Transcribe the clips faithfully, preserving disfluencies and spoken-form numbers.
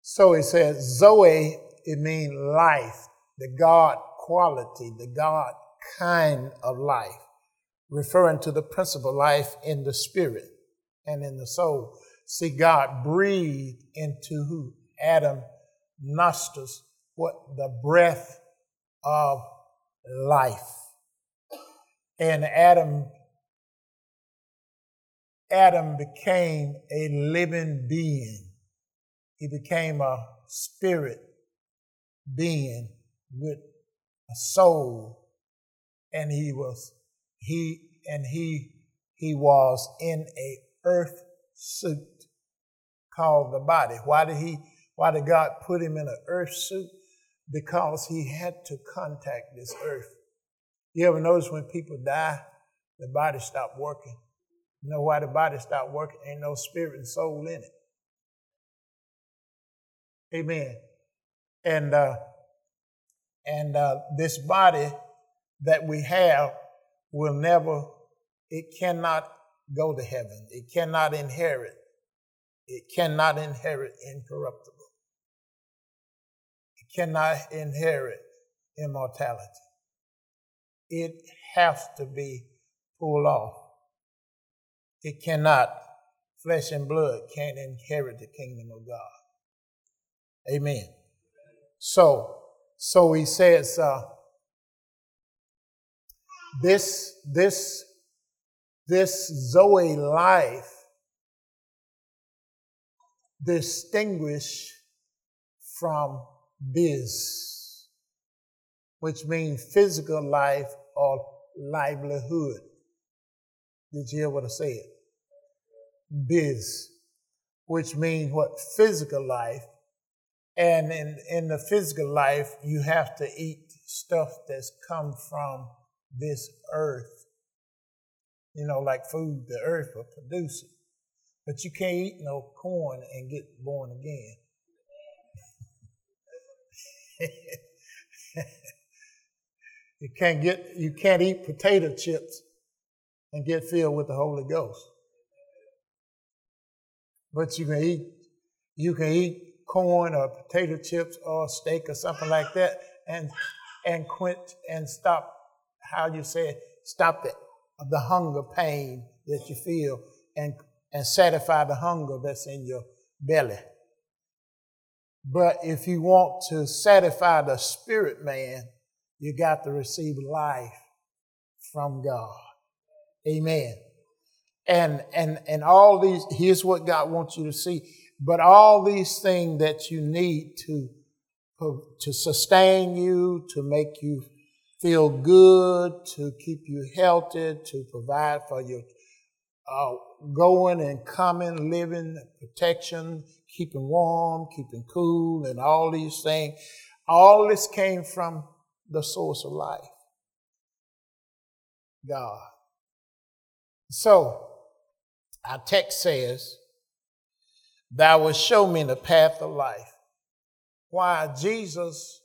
So it says Zoe, it means life, the God quality, the God kind of life, referring to the principle life in the spirit and in the soul. See, God breathed into who? Adam nostrils, what? The breath of life. And Adam, Adam became a living being. He became a spirit being with a soul, and he was he and he he was in a earth suit called the body. Why did he? Why did God put him in an earth suit? Because he had to contact this earth. You ever notice when people die, the body stopped working? You know why the body stopped working? Ain't no spirit and soul in it. Amen. And uh, and uh, this body that we have will never, it cannot go to heaven. It cannot inherit. It cannot inherit incorruptible. It cannot inherit immortality. It has to be pulled off. It cannot, flesh and blood can't inherit the kingdom of God. Amen. So, so he says, uh, this, this, this Zoe life distinguished from biz, which means physical life or livelihood. Did you hear what I said? Biz, which means what? Physical life. And in, in the physical life, you have to eat stuff that's come from this earth. You know, like food, the earth will produce it. But you can't eat no corn and get born again. You can't get, you can't eat potato chips and get filled with the Holy Ghost. But you can eat, you can eat corn or potato chips or steak or something like that and and quench and stop, how you say it, stop the, the hunger pain that you feel and, and satisfy the hunger that's in your belly. But if you want to satisfy the spirit man, you got to receive life from God. Amen. And and and all these, here's what God wants you to see. But all these things that you need to, to sustain you, to make you feel good, to keep you healthy, to provide for your uh, going and coming, living, protection, keeping warm, keeping cool, and all these things, all this came from the source of life, God. So, our text says, thou wilt show me the path of life. Why Jesus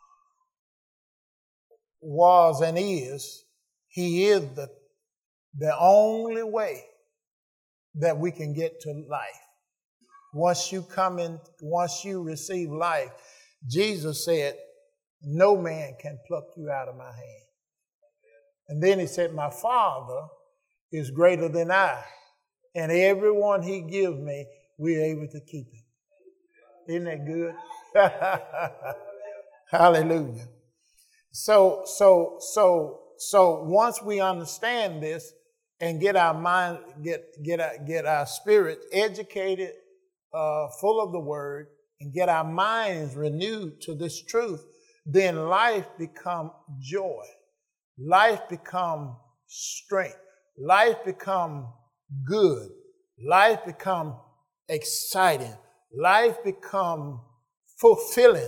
was and is, he is the, the only way that we can get to life. Once you come in, once you receive life, Jesus said, no man can pluck you out of my hand. And then he said, my Father is greater than I, and everyone he gives me, we're able to keep it. Isn't that good? Hallelujah. So, so, so, so once we understand this and get our mind, get, get our, get our spirit educated, uh, full of the word, and get our minds renewed to this truth, then life become joy. Life become strength. Life become good. Life become exciting. Life become fulfilling.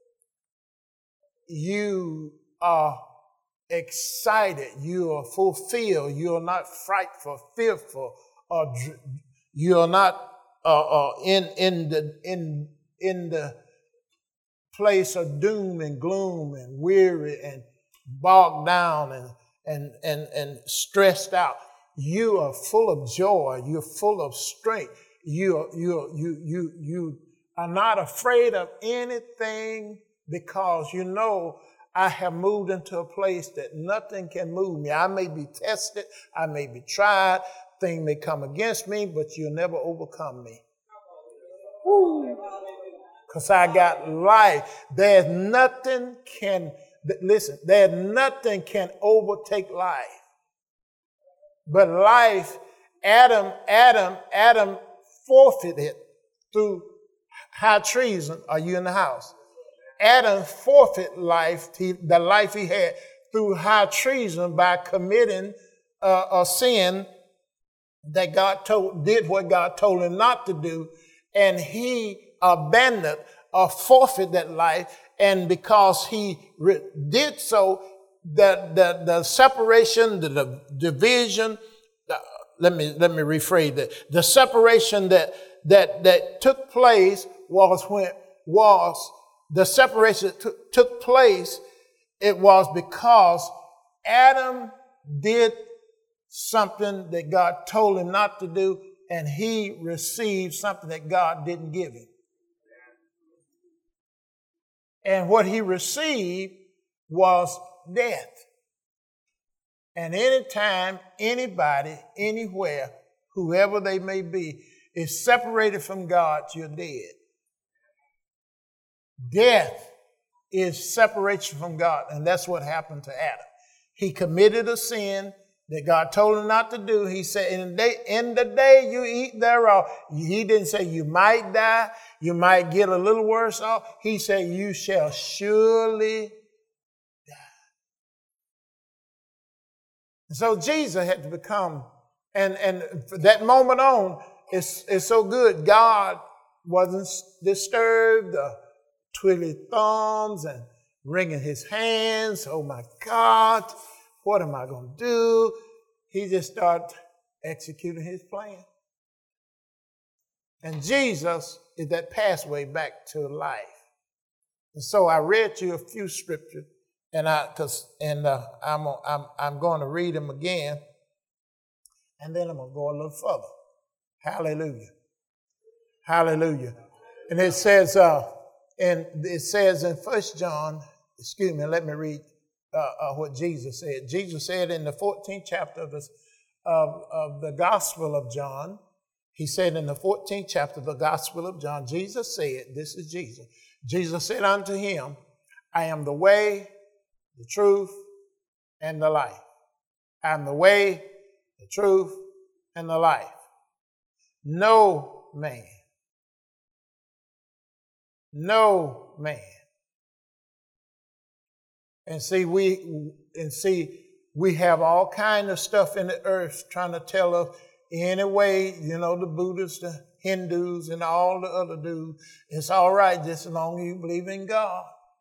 You are excited. You are fulfilled. You are not frightful, fearful, or dr- you are not uh, uh, in in the in in the place of doom and gloom and weary and bogged down and and and and stressed out. You are full of joy. You're full of strength. You you you you you are not afraid of anything because you know I have moved into a place that nothing can move me. I may be tested, I may be tried, things may come against me, but you'll never overcome me. Woo! Because I got life. There's nothing can, listen, there's nothing can overtake life. But life, Adam, Adam, Adam forfeited through high treason. Are you in the house? Adam forfeited life, he, the life he had through high treason by committing uh, a sin that God told, did what God told him not to do. And he abandoned or forfeited that life. And because he re- did so, the, the, the separation, the, the division, the, let me, let me rephrase that. The separation that, that, that took place was when, was the separation that took, took place. It was because Adam did something that God told him not to do, and he received something that God didn't give him. And what he received was death. And anytime anybody, anywhere, whoever they may be, is separated from God, you're dead. Death is separation from God, and that's what happened to Adam. He committed a sin that God told him not to do. He said, in the day, in the day you eat thereof. He didn't say you might die, you might get a little worse off. He said you shall surely die. And so Jesus had to become, and, and from that moment on, it's, it's so good. God wasn't disturbed, uh, twiddling thumbs and wringing his hands. Oh my God, what am I going to do? He just started executing his plan. And Jesus is that pathway back to life. And so I read you a few scriptures, and I, cause, and uh, I'm, I'm, I'm going to read them again, and then I'm going to go a little further. Hallelujah. Hallelujah. And it says, uh, and it says in First John, excuse me, let me read uh, uh, what Jesus said. Jesus said in the fourteenth chapter of, this, of, of the Gospel of John, he said in the fourteenth chapter of the Gospel of John, Jesus said, this is Jesus, Jesus said unto him, I am the way, the truth, and the life. I am the way, the truth, and the life. No man, no man. And see, we and see, we have all kind of stuff in the earth trying to tell us any way, you know, the Buddhists, the Hindus, and all the other dudes, it's all right just as long as you believe in God.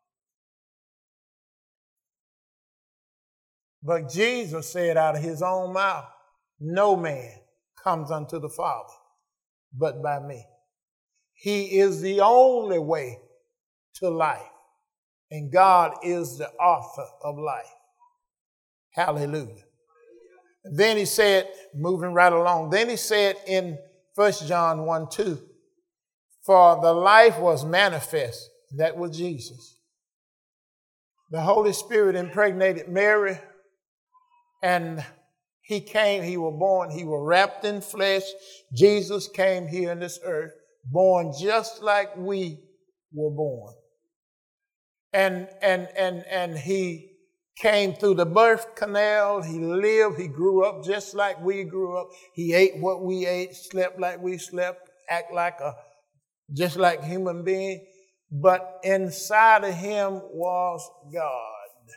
But Jesus said out of his own mouth, no man comes unto the Father but by me. He is the only way to life. And God is the author of life. Hallelujah. Then he said, moving right along, then he said in First John one two, for the life was manifest. That was Jesus. The Holy Spirit impregnated Mary, and he came, he was born, he was wrapped in flesh. Jesus came here in this earth, born just like we were born. And, and, and, and he came through the birth canal. He lived, he grew up just like we grew up. He ate what we ate, slept like we slept, act like a, just like human being. But inside of him was God.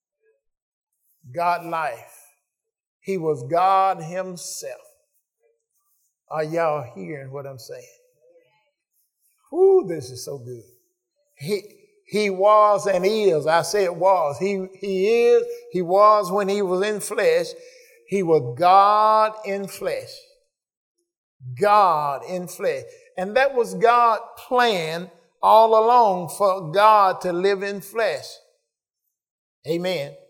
God life. He was God himself. Are y'all hearing what I'm saying? Whoo, this is so good. He, he was and is. I said was. He, he is. He was when he was in flesh. He was God in flesh. God in flesh. And that was God's plan all along, for God to live in flesh. Amen.